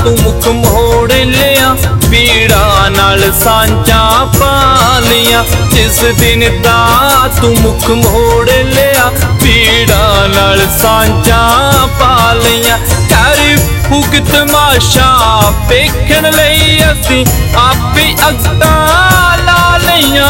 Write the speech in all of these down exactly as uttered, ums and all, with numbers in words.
तू मुख मोड़ लिया, पीड़ा नाल सांझा पा लिया। जिस दिन दा तू मुख मोड़ लिया, पीड़ा नाल सांझा पा लिया। कर फूक तमाशा वेखण लई असीं आपे अग्गां ला लिया।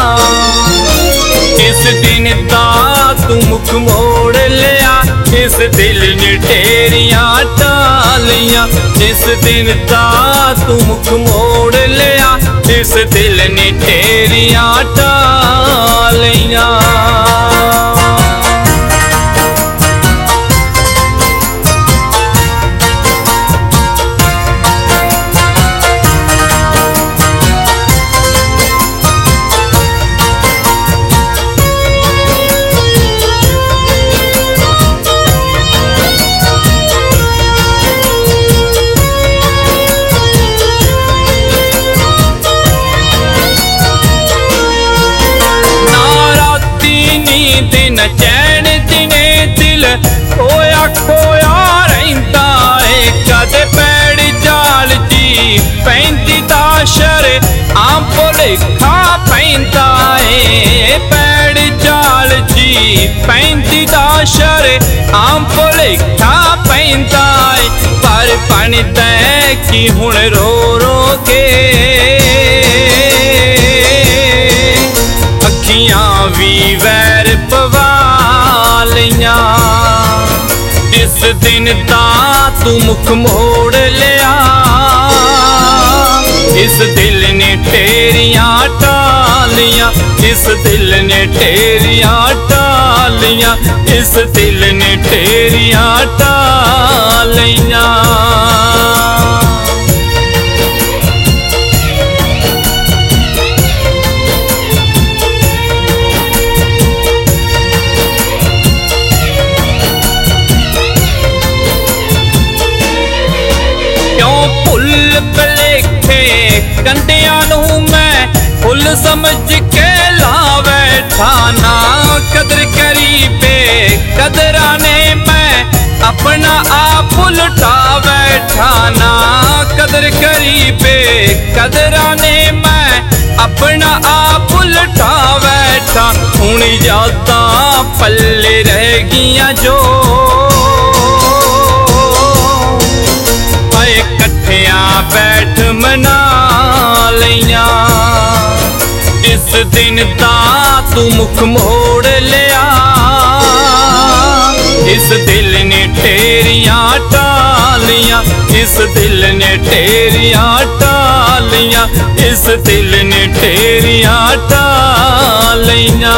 इस दिन दा तू मुख मोड़ लिया, इस दिल ने तेरियां टालियां। जिस दिन दा तू मुख मोड़ लिया, इस दिल ने तेरियां टालियां। दिन चैन दिने दिल खोया खोया रहिंदा है। कदे पैड़ जाल जी पैंदी दा शर आम भुलेखा पैंदा है। पैड़ जाल जी पैंदी दा शर आम भुलेखा पैंदा है। पर बनदा कि हुण रो रो के अखियां भी वैर पवा लिया। जिस दिन दा तू मुख मोड़ लिया, इस दिल ने तेरियां टालियां। इस दिल ने तेरियां टालियां, इस दिल ने तेरियां टालियां। भुल भलेखे कंडियां नूं मैं फुल समझ के ला बैठा ना। कदर करी बे कदरा ने मैं अपना आप उलटा बैठा ना। कदर करी बे कदरा ने मैं अपना आप उलटा बैठा। हुण यादां पल्ले रह गियां जो बैठ मना लिया। जिस दिन दा तू मुख मोड़ लिया, इस दिल ने तेरियां टालियां। इस दिल ने तेरियां टालियां, इस दिल ने तेरियां टालियां।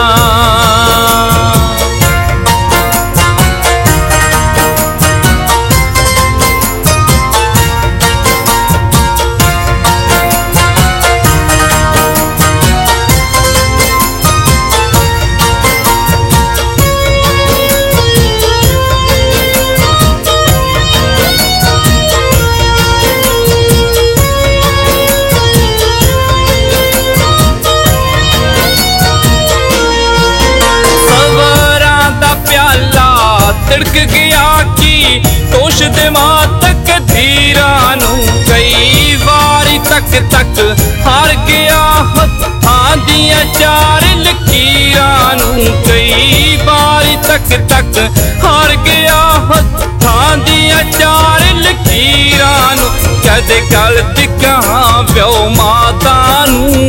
तिड़क गया कि तोश दिमाग तक धीरा नू। कई वारी तक तक हार गया हत्थां दियां चार लकीरां नू। कई वारी तक तक हार गया हत्थां दियां चार लकीरां नू। कदे गलत कहां प्यो माता नू,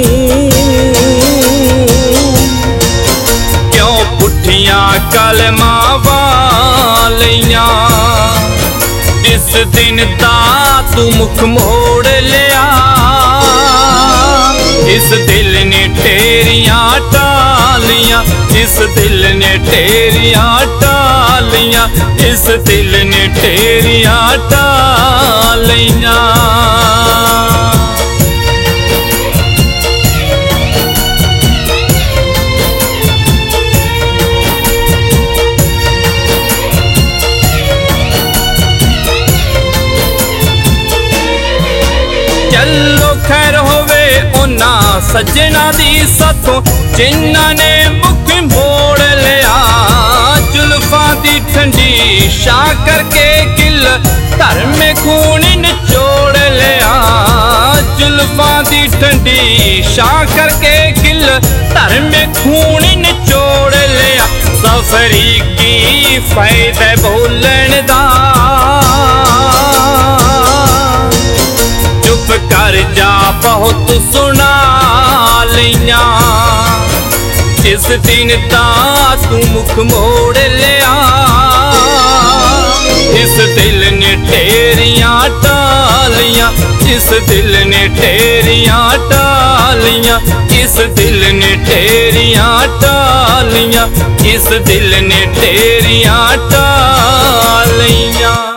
क्यों पुठियां कलमां वालियां। जिस दिन दा तू मुख मोड़ लिया, इस दिल ने तेरियां टालियां। इस दिल ने तेरियां टालियां, इस दिल ने तेरियां टालियां। चलो खैर होवे उन्हां सज्जना दी साथों जिन्हां ने मुख मोड़ लिया। जुल्फां दी ठंडी शाह करके गिल घर में खून निचोड़ दी ठंडी शाह करके किल धर्म में खून निचोड़ लिया। सफरी की फायदा बोलन दा, चुप कर जा बहुत सुना लिया। जिस दिन ता तू मुख मोड़ लिया, इस दिल ने तेरियां टालियां, इस दिल ने तेरियां टालियां, इस दिल ने तेरियां टालियां, इस दिल ने तेरियां टालियां।